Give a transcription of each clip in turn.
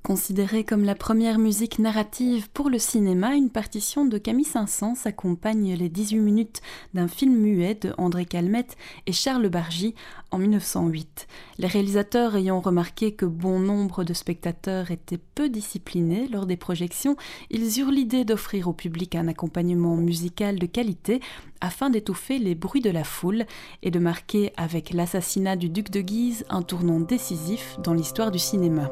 Considérée comme la première musique narrative pour le cinéma, une partition de Camille Saint-Saëns accompagne les 18 minutes d'un film muet de André Calmette et Charles Bargy en 1908. Les réalisateurs ayant remarqué que bon nombre de spectateurs étaient peu disciplinés lors des projections, ils eurent l'idée d'offrir au public un accompagnement musical de qualité afin d'étouffer les bruits de la foule et de marquer avec l'assassinat du duc de Guise un tournant décisif dans l'histoire du cinéma.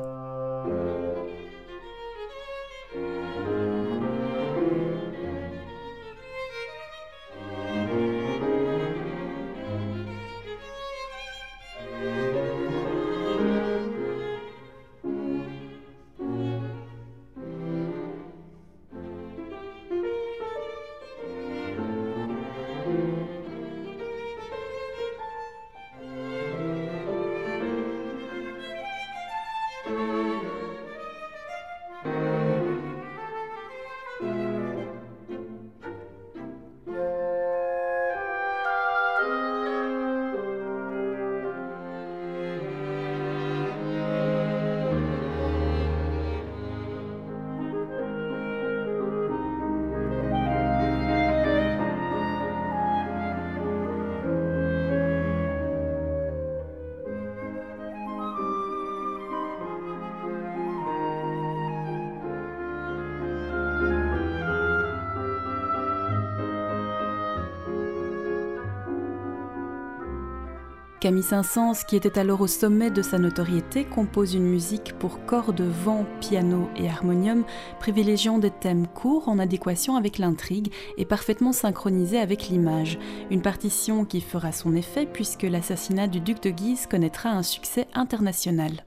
Camille Saint-Saëns, qui était alors au sommet de sa notoriété, compose une musique pour cordes, vent, piano et harmonium, privilégiant des thèmes courts en adéquation avec l'intrigue et parfaitement synchronisés avec l'image. Une partition qui fera son effet puisque l'assassinat du duc de Guise connaîtra un succès international.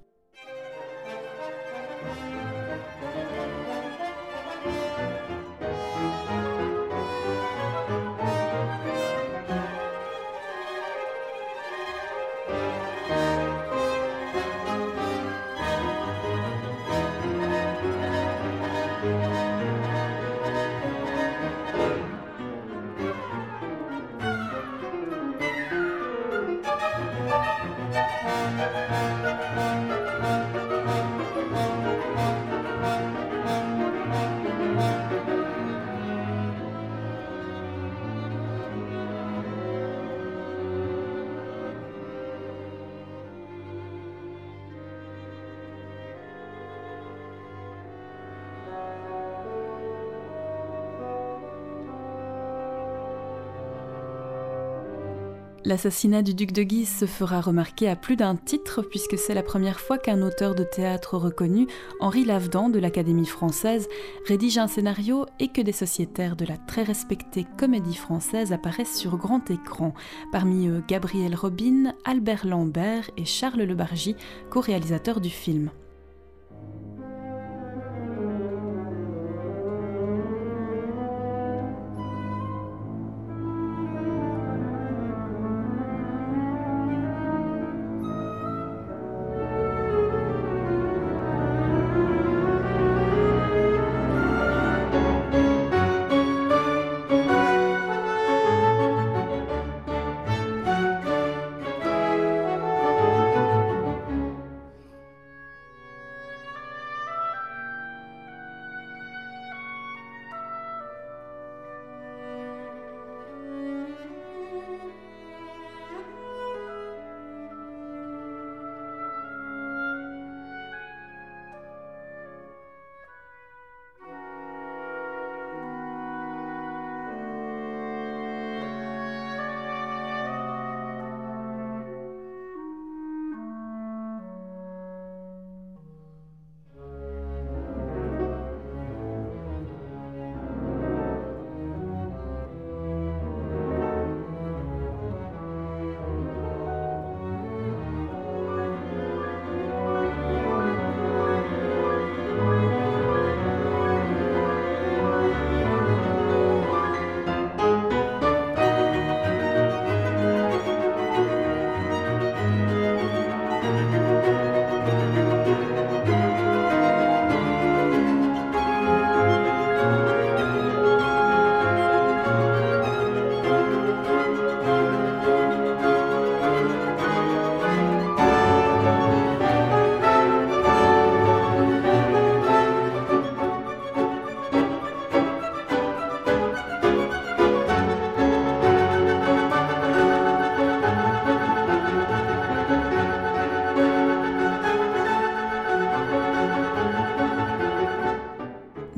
L'assassinat du duc de Guise se fera remarquer à plus d'un titre puisque c'est la première fois qu'un auteur de théâtre reconnu, Henri Lavedan de l'Académie française, rédige un scénario et que des sociétaires de la très respectée Comédie Française apparaissent sur grand écran. Parmi eux, Gabriel Robin, Albert Lambert et Charles Le Bargy, co-réalisateurs du film.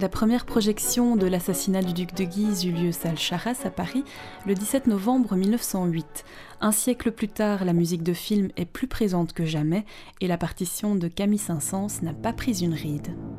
La première projection de l'assassinat du duc de Guise eut lieu salle Charras à Paris le 17 novembre 1908. Un siècle plus tard, la musique de film est plus présente que jamais et la partition de Camille Saint-Saëns n'a pas pris une ride.